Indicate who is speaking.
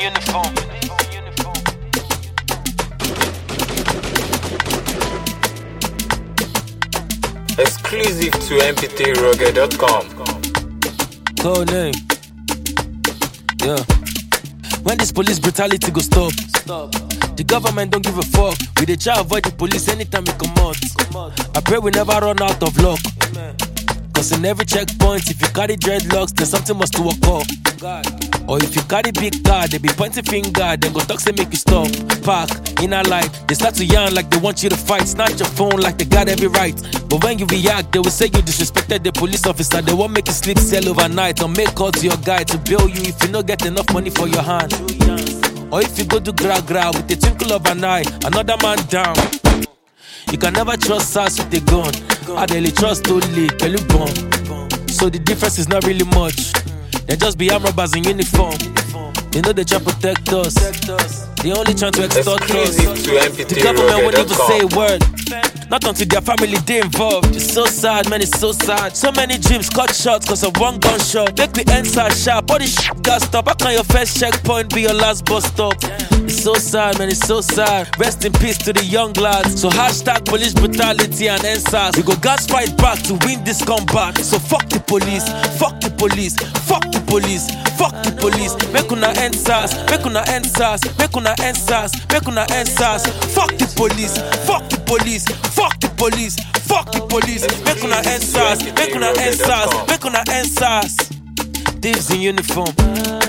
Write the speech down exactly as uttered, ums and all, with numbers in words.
Speaker 1: uniform.
Speaker 2: Exclusive to M P three rugged dot com.
Speaker 3: Code name. Yeah. When this police brutality go stop? Stop. The government don't give a fuck. We dey try avoid the police anytime we come out. I pray we never run out of luck. Amen. Cause in every checkpoint, if you carry dreadlocks, then something must to occur. Or if you carry big car, they be pointing finger, then go talk say make you stop. Park, inner light, they start to yarn like they want you to fight. Snatch your phone like they got every right. But when you react, they will say you disrespected the police officer. They won't make you sleep cell overnight or make calls to your guy to bail you if you don't get enough money for your hand. Or if you go to gra gra with the twinkle of an eye, another man down. You can never trust us with a gun. I daily trust only Pelu bomb. So the difference is not really much. They just be arm robbers in uniform. They know they try to protect us. They only trying to extort us. The government won't even say a word. Not until their family they involved. It's so sad, man, it's so sad. So many dreams cut short cause of one gunshot. Make me answer sharp, all this shit got stop. How can your first checkpoint be your last bus stop? It's so sad, man, it's so sad. Rest in peace to the young lads. So hashtag police brutality and N S A S. We go gas fight back to win this combat. So fuck the police, fuck the police, fuck the police, fuck the police. Make una N S A S, make una N S A S, make una N S A S, make una N S A S. Fuck the police, fuck the police, fuck the police, fuck the police. Make una N S A S, make una N S A S, make una N S A S. Thieves in uniform.